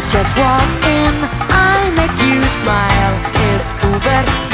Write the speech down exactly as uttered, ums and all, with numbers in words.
Just walk in, I make you smile. It's cool, but